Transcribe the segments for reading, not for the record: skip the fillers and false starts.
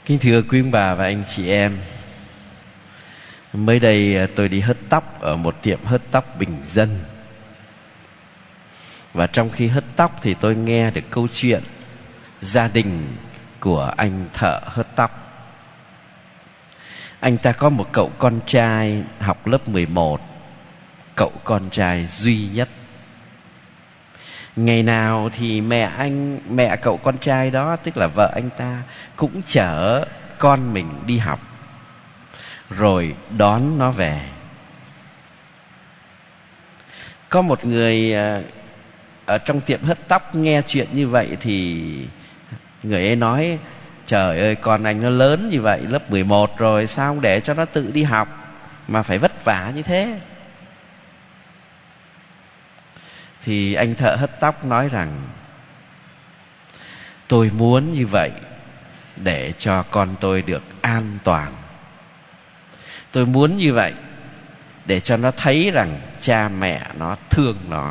Kính thưa quý ông bà và anh chị em, mới đây tôi đi hớt tóc ở một tiệm hớt tóc bình dân. Và trong khi hớt tóc thì tôi nghe được câu chuyện gia đình của anh thợ hớt tóc. Anh ta có một cậu con trai học lớp 11, cậu con trai duy nhất. Ngày nào thì mẹ cậu con trai đó, tức là vợ anh ta, cũng chở con mình đi học rồi đón nó về. Có một người ở trong tiệm hớt tóc nghe chuyện như vậy thì người ấy nói: trời ơi, con anh nó lớn như vậy, lớp 11 rồi, sao không để cho nó tự đi học mà phải vất vả như thế? Thì anh thợ hớt tóc nói rằng: tôi muốn như vậy để cho con tôi được an toàn. Tôi muốn như vậy để cho nó thấy rằng cha mẹ nó thương nó.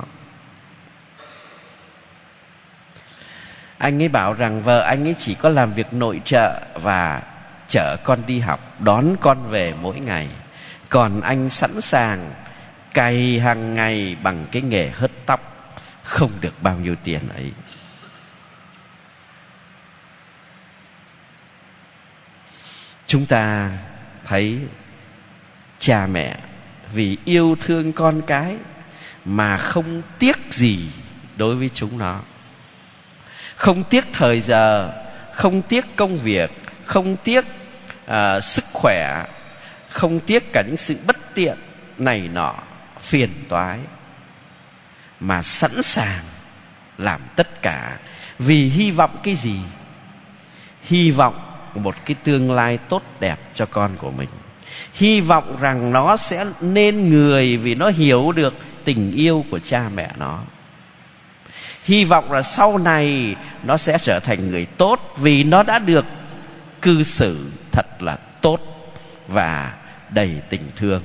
Anh ấy bảo rằng vợ anh ấy chỉ có làm việc nội trợ và chở con đi học, đón con về mỗi ngày. Còn anh sẵn sàng cày hàng ngày bằng cái nghề hớt tóc, không được bao nhiêu tiền ấy. Chúng ta thấy cha mẹ vì yêu thương con cái mà không tiếc gì đối với chúng nó. Không tiếc thời giờ, không tiếc công việc, không tiếc sức khỏe, không tiếc cả những sự bất tiện này nọ, phiền toái, mà sẵn sàng làm tất cả vì hy vọng cái gì? Hy vọng một cái tương lai tốt đẹp cho con của mình. Hy vọng rằng nó sẽ nên người vì nó hiểu được tình yêu của cha mẹ nó. Hy vọng là sau này nó sẽ trở thành người tốt vì nó đã được cư xử thật là tốt và đầy tình thương.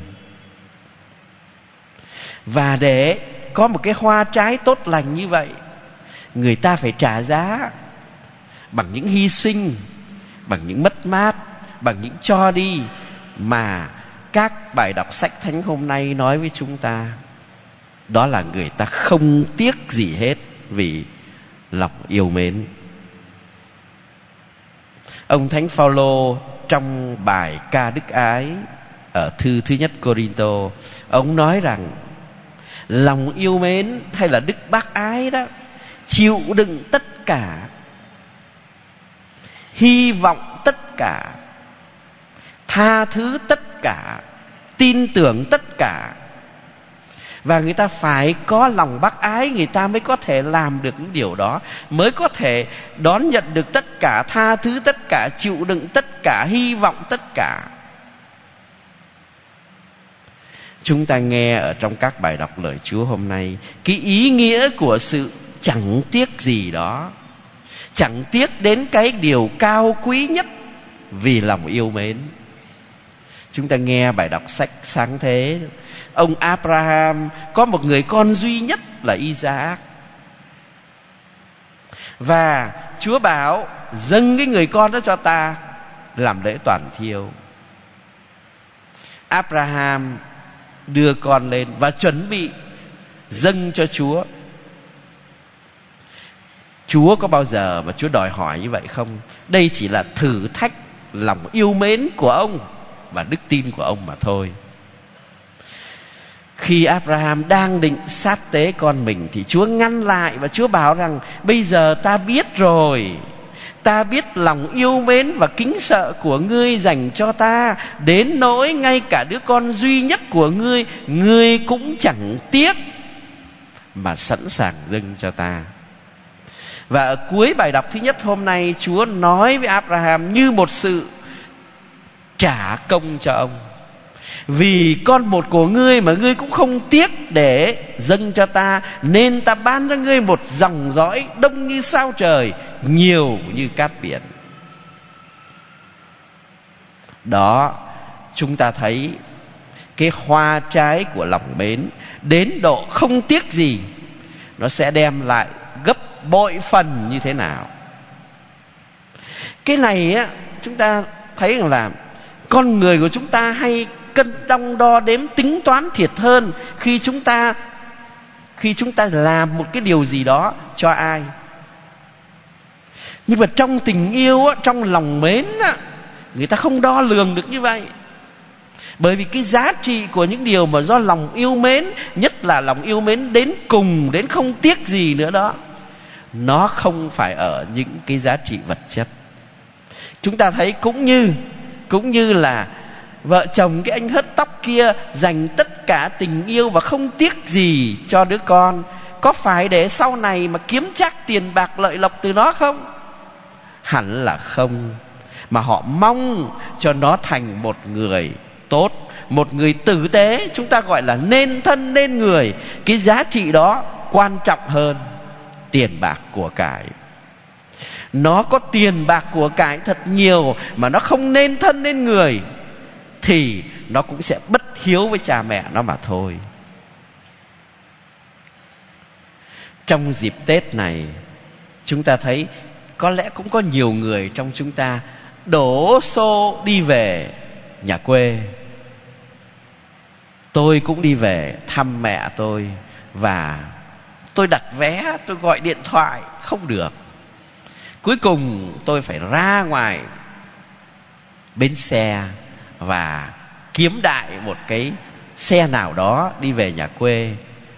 Và để có một cái hoa trái tốt lành như vậy, người ta phải trả giá bằng những hy sinh, bằng những mất mát, bằng những cho đi mà các bài đọc sách thánh hôm nay nói với chúng ta. Đó là người ta không tiếc gì hết vì lòng yêu mến. Ông Thánh Phaolô trong bài ca đức ái ở thư thứ nhất Cô-rin-tô, ông nói rằng lòng yêu mến hay là đức bác ái đó chịu đựng tất cả, hy vọng tất cả, tha thứ tất cả, tin tưởng tất cả. Và người ta phải có lòng bác ái, người ta mới có thể làm được những điều đó, mới có thể đón nhận được tất cả, tha thứ tất cả, chịu đựng tất cả, hy vọng tất cả. Chúng ta nghe ở trong các bài đọc lời Chúa hôm nay cái ý nghĩa của sự chẳng tiếc gì đó, chẳng tiếc đến cái điều cao quý nhất vì lòng yêu mến. Chúng ta nghe bài đọc sách sáng thế, ông Abraham có một người con duy nhất là Isaac, và Chúa bảo dâng cái người con đó cho ta làm lễ toàn thiêu. Abraham đưa con lên và chuẩn bị dâng cho Chúa. Chúa có bao giờ mà Chúa đòi hỏi như vậy không? Đây chỉ là thử thách lòng yêu mến của ông và đức tin của ông mà thôi. Khi Abraham đang định sát tế con mình thì Chúa ngăn lại và Chúa bảo rằng bây giờ ta biết rồi, ta biết lòng yêu mến và kính sợ của ngươi dành cho ta, đến nỗi ngay cả đứa con duy nhất của ngươi, ngươi cũng chẳng tiếc mà sẵn sàng dâng cho ta. Và ở cuối bài đọc thứ nhất hôm nay, Chúa nói với Abraham như một sự trả công cho ông. Vì con một của ngươi mà ngươi cũng không tiếc để dâng cho ta, nên ta ban cho ngươi một dòng dõi đông như sao trời, nhiều như cát biển. Đó, chúng ta thấy cái hoa trái của lòng mến đến độ không tiếc gì, nó sẽ đem lại gấp bội phần như thế nào. Cái này á, chúng ta thấy rằng là con người của chúng ta hay cân đong đo đếm tính toán thiệt hơn khi chúng ta làm một cái điều gì đó cho ai. Nhưng mà trong tình yêu, trong lòng mến, người ta không đo lường được như vậy. Bởi vì cái giá trị của những điều mà do lòng yêu mến, nhất là lòng yêu mến đến cùng, đến không tiếc gì nữa đó, nó không phải ở những cái giá trị vật chất. Chúng ta thấy cũng như là vợ chồng cái anh hớt tóc kia dành tất cả tình yêu và không tiếc gì cho đứa con, có phải để sau này mà kiếm chắc tiền bạc lợi lộc từ nó không? Hẳn là không. Mà họ mong cho nó thành một người tốt, một người tử tế, chúng ta gọi là nên thân nên người. Cái giá trị đó quan trọng hơn tiền bạc của cải. Nó có tiền bạc của cải thật nhiều mà nó không nên thân nên người thì nó cũng sẽ bất hiếu với cha mẹ nó mà thôi. Trong dịp Tết này, chúng ta thấy có lẽ cũng có nhiều người trong chúng ta đổ xô đi về nhà quê. Tôi cũng đi về thăm mẹ tôi, và tôi đặt vé, tôi gọi điện thoại, không được. Cuối cùng tôi phải ra ngoài bến xe và kiếm đại một cái xe nào đó đi về nhà quê.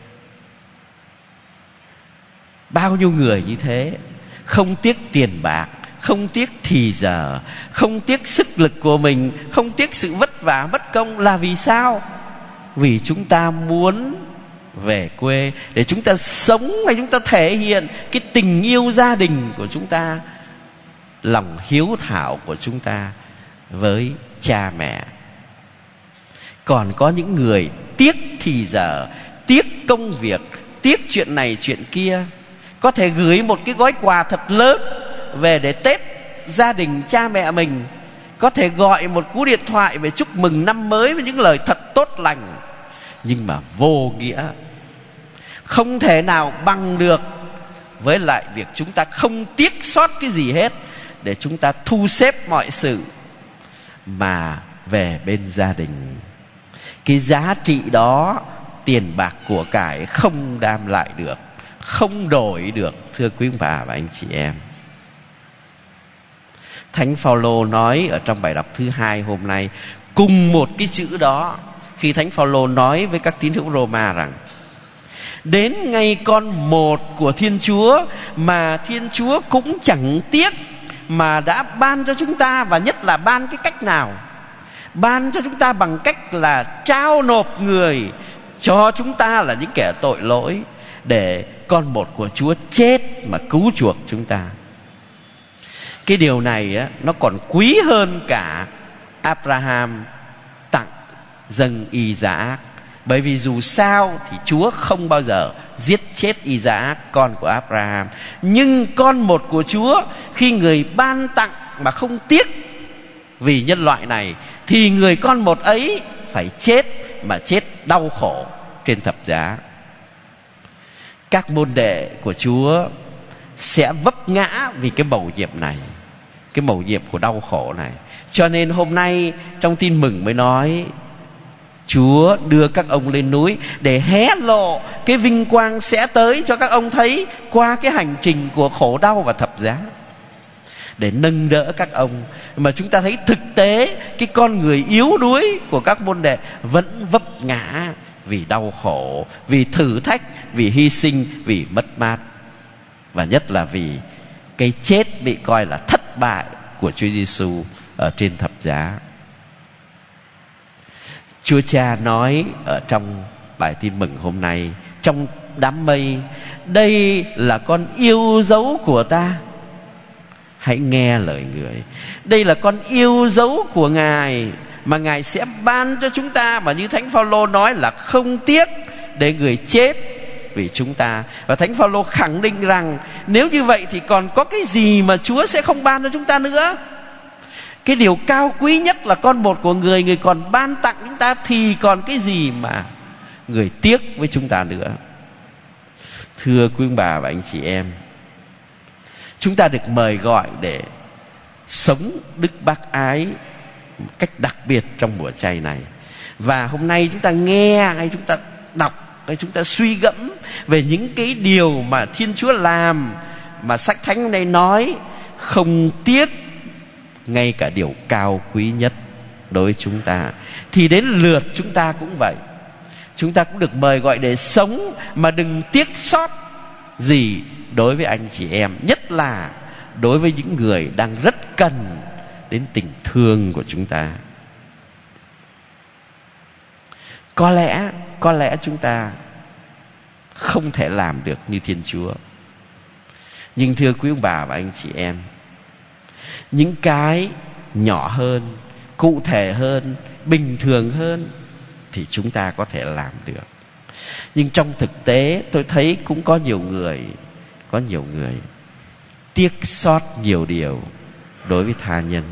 Bao nhiêu người như thế, không tiếc tiền bạc, không tiếc thì giờ, không tiếc sức lực của mình, không tiếc sự vất vả mất công. Là vì sao? Vì chúng ta muốn về quê để chúng ta sống và chúng ta thể hiện cái tình yêu gia đình của chúng ta, lòng hiếu thảo của chúng ta với cha mẹ. Còn có những người tiếc thì giờ, tiếc công việc, tiếc chuyện này chuyện kia, có thể gửi một cái gói quà thật lớn về để Tết gia đình cha mẹ mình, có thể gọi một cú điện thoại về chúc mừng năm mới với những lời thật tốt lành, nhưng mà vô nghĩa, không thể nào bằng được với lại việc chúng ta không tiếc sót cái gì hết để chúng ta thu xếp mọi sự mà về bên gia đình. Cái giá trị đó tiền bạc của cải không đem lại được, không đổi được, thưa quý ông bà và anh chị em. Thánh Phaolô nói ở trong bài đọc thứ 2 hôm nay cùng một cái chữ đó, khi Thánh Phaolô nói với các tín hữu Roma rằng đến ngày con một của Thiên Chúa mà Thiên Chúa cũng chẳng tiếc mà đã ban cho chúng ta, và nhất là ban cái cách nào? Ban cho chúng ta bằng cách là trao nộp người cho chúng ta là những kẻ tội lỗi, để con một của Chúa chết mà cứu chuộc chúng ta. Cái điều này á, nó còn quý hơn cả Abraham tặng dâng Isaac. Bởi vì dù sao thì Chúa không bao giờ giết chết Isaac, con của Abraham. Nhưng con một của Chúa, khi người ban tặng mà không tiếc vì nhân loại này, thì người con một ấy phải chết, mà chết đau khổ trên thập giá. Các môn đệ của Chúa sẽ vấp ngã vì cái mầu nhiệm này, cái mầu nhiệm của đau khổ này. Cho nên hôm nay trong tin mừng mới nói Chúa đưa các ông lên núi để hé lộ cái vinh quang sẽ tới cho các ông thấy qua cái hành trình của khổ đau và thập giá, để nâng đỡ các ông. Mà chúng ta thấy thực tế cái con người yếu đuối của các môn đệ vẫn vấp ngã vì đau khổ, vì thử thách, vì hy sinh, vì mất mát, và nhất là vì cái chết bị coi là thất bại của Chúa Giêsu ở trên thập giá. Chúa Cha nói ở trong bài tin mừng hôm nay, trong đám mây: đây là con yêu dấu của ta, hãy nghe lời người. Đây là con yêu dấu của Ngài mà Ngài sẽ ban cho chúng ta, mà như Thánh Phaolô nói là không tiếc để người chết vì chúng ta. Và Thánh Phaolô khẳng định rằng nếu như vậy thì còn có cái gì mà Chúa sẽ không ban cho chúng ta nữa. Cái điều cao quý nhất là con một của người, người còn ban tặng chúng ta, thì còn cái gì mà người tiếc với chúng ta nữa. Thưa quý ông bà và anh chị em, chúng ta được mời gọi để sống đức bác ái một cách đặc biệt trong mùa chay này. Và hôm nay chúng ta nghe hay chúng ta đọc hay chúng ta suy gẫm về những cái điều mà Thiên Chúa làm, mà sách thánh này nói không tiếc ngay cả điều cao quý nhất đối với chúng ta, thì đến lượt chúng ta cũng vậy. Chúng ta cũng được mời gọi để sống mà đừng tiếc sót gì đối với anh chị em, nhất là đối với những người đang rất cần đến tình thương của chúng ta. Có lẽ chúng ta không thể làm được như Thiên Chúa. Nhưng thưa quý ông bà và anh chị em, những cái nhỏ hơn, cụ thể hơn, bình thường hơn thì chúng ta có thể làm được. Nhưng trong thực tế tôi thấy cũng có nhiều người tiếc sót nhiều điều đối với tha nhân.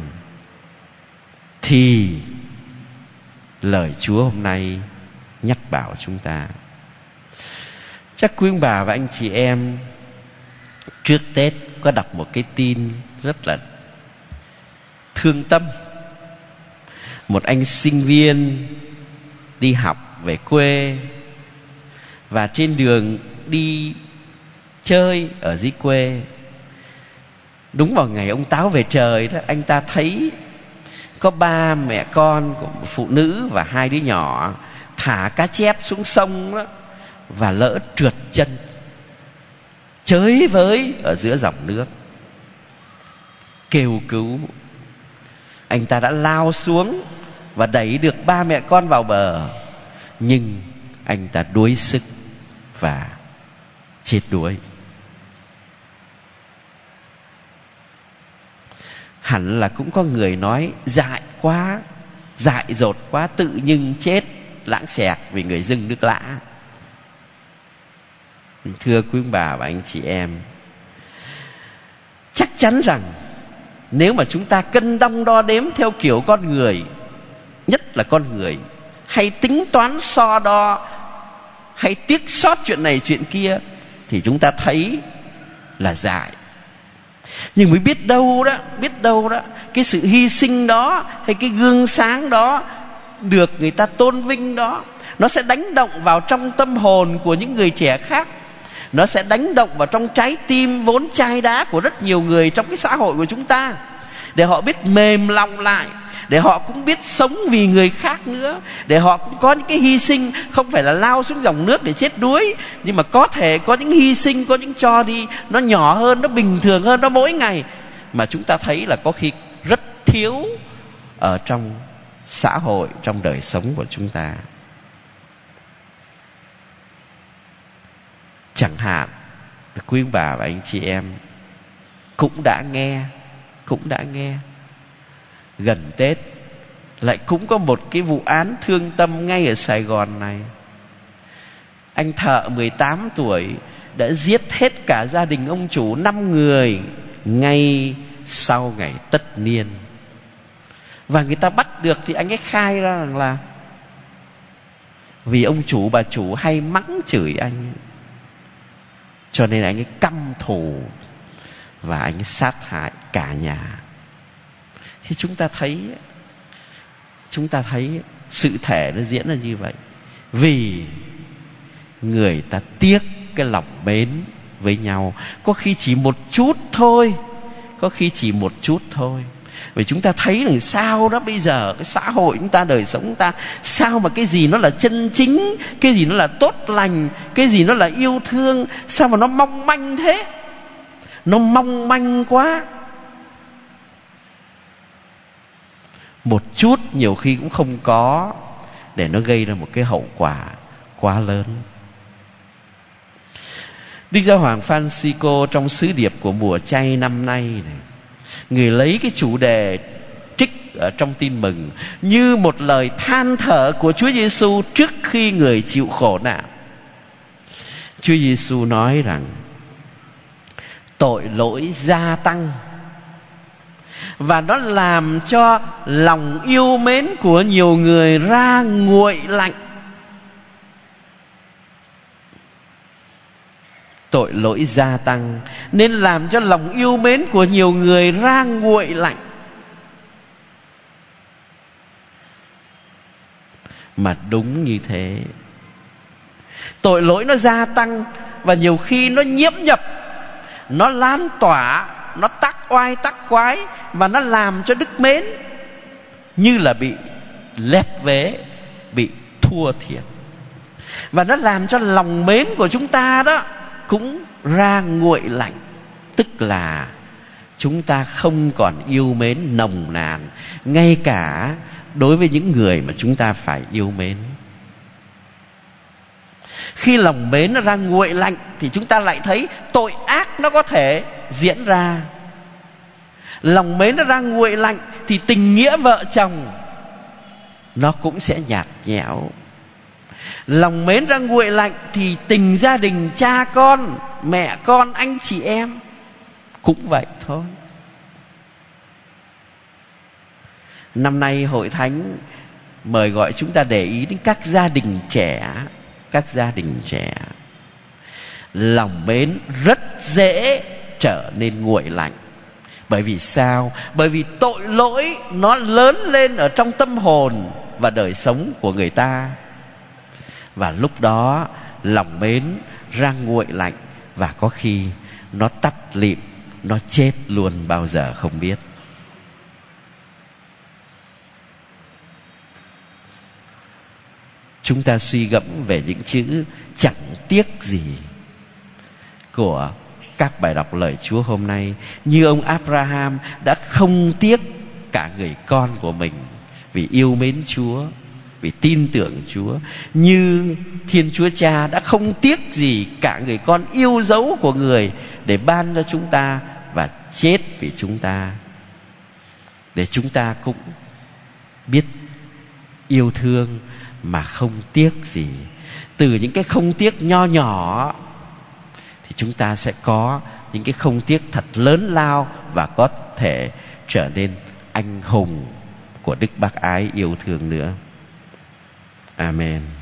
Thì lời Chúa hôm nay nhắc bảo chúng ta. Chắc quý ông bà và anh chị em trước Tết có đọc một cái tin rất là thương tâm. Một anh sinh viên đi học về quê, và trên đường đi chơi ở dưới quê, đúng vào ngày ông Táo về trời đó, anh ta thấy có 3 mẹ con của một phụ nữ và 2 đứa nhỏ thả cá chép xuống sông đó, và lỡ trượt chân chới với ở giữa dòng nước. Kêu cứu. Anh ta đã lao xuống và đẩy được 3 mẹ con vào bờ, nhưng anh ta đuối sức và chết đuối. Hẳn là cũng có người nói dại quá, dại dột quá, tự nhiên chết lãng xẹt vì người dưng nước lã. Thưa quý ông bà và anh chị em, chắc chắn rằng nếu mà chúng ta cân đong đo đếm theo kiểu con người, nhất là con người hay tính toán so đo, hay tiếc sót chuyện này chuyện kia, thì chúng ta thấy là dại. Nhưng mới biết đâu đó cái sự hy sinh đó hay cái gương sáng đó được người ta tôn vinh đó, nó sẽ đánh động vào trong tâm hồn của những người trẻ khác. Nó sẽ đánh động vào trong trái tim vốn chai đá của rất nhiều người trong cái xã hội của chúng ta, để họ biết mềm lòng lại, để họ cũng biết sống vì người khác nữa, để họ cũng có những cái hy sinh, không phải là lao xuống dòng nước để chết đuối, nhưng mà có thể có những hy sinh, có những cho đi nó nhỏ hơn, nó bình thường hơn, nó mỗi ngày, mà chúng ta thấy là có khi rất thiếu ở trong xã hội, trong đời sống của chúng ta. Chẳng hạn quý ông bà và anh chị em cũng đã nghe gần Tết lại cũng có một cái vụ án thương tâm ngay ở Sài Gòn này. Anh thợ 18 tuổi đã giết hết cả gia đình ông chủ 5 người ngay sau ngày tất niên. Và người ta bắt được thì anh ấy khai ra rằng là vì ông chủ bà chủ hay mắng chửi anh, cho nên anh ấy căm thù và anh ấy sát hại cả nhà. Thì chúng ta thấy sự thể nó diễn ra như vậy, vì người ta tiếc cái lòng mến với nhau. Có khi chỉ một chút thôi, Vì chúng ta thấy là sao đó, bây giờ cái xã hội chúng ta, đời sống chúng ta, sao mà cái gì nó là chân chính, cái gì nó là tốt lành, cái gì nó là yêu thương, sao mà nó mong manh thế? Nó mong manh quá. Một chút nhiều khi cũng không có, để nó gây ra một cái hậu quả quá lớn. Đức Giáo hoàng Francisco trong sứ điệp của mùa chay năm nay này, người lấy cái chủ đề trích ở trong Tin Mừng như một lời than thở của Chúa Giêsu trước khi người chịu khổ nạn. Chúa Giêsu nói rằng tội lỗi gia tăng, và nó làm cho lòng yêu mến của nhiều người ra nguội lạnh. tội lỗi gia tăng nên làm cho lòng yêu mến của nhiều người ra nguội lạnh. Mà đúng như thế, tội lỗi nó gia tăng và nhiều khi nó nhiễm nhập, nó lan tỏa, nó tắc oai tắc quái, và nó làm cho đức mến như là bị lép vế, bị thua thiệt. Và nó làm cho lòng mến của chúng ta đó cũng ra nguội lạnh. Tức là chúng ta không còn yêu mến nồng nàn, ngay cả đối với những người mà chúng ta phải yêu mến. Khi lòng mến nó ra nguội lạnh thì chúng ta lại thấy tội ác nó có thể diễn ra. Lòng mến nó ra nguội lạnh thì tình nghĩa vợ chồng nó cũng sẽ nhạt nhẽo. Lòng mến ra nguội lạnh thì tình gia đình cha con, mẹ con, anh chị em cũng vậy thôi. Năm nay Hội Thánh mời gọi chúng ta để ý đến các gia đình trẻ. Các gia đình trẻ, lòng mến rất dễ trở nên nguội lạnh. Bởi vì sao? Bởi vì tội lỗi nó lớn lên ở trong tâm hồn và đời sống của người ta. Và lúc đó lòng mến ra nguội lạnh, và có khi nó tắt lịm, nó chết luôn bao giờ không biết. Chúng ta suy gẫm về những chữ chẳng tiếc gì của các bài đọc lời Chúa hôm nay. Như ông Abraham đã không tiếc cả người con của mình vì yêu mến Chúa, vì tin tưởng Chúa. Như Thiên Chúa Cha đã không tiếc gì cả người con yêu dấu của người để ban cho chúng ta và chết vì chúng ta, để chúng ta cũng biết yêu thương mà không tiếc gì. Từ những cái không tiếc nho nhỏ thì chúng ta sẽ có những cái không tiếc thật lớn lao và có thể trở nên anh hùng của Đức Bác Ái yêu thương nữa. Amen.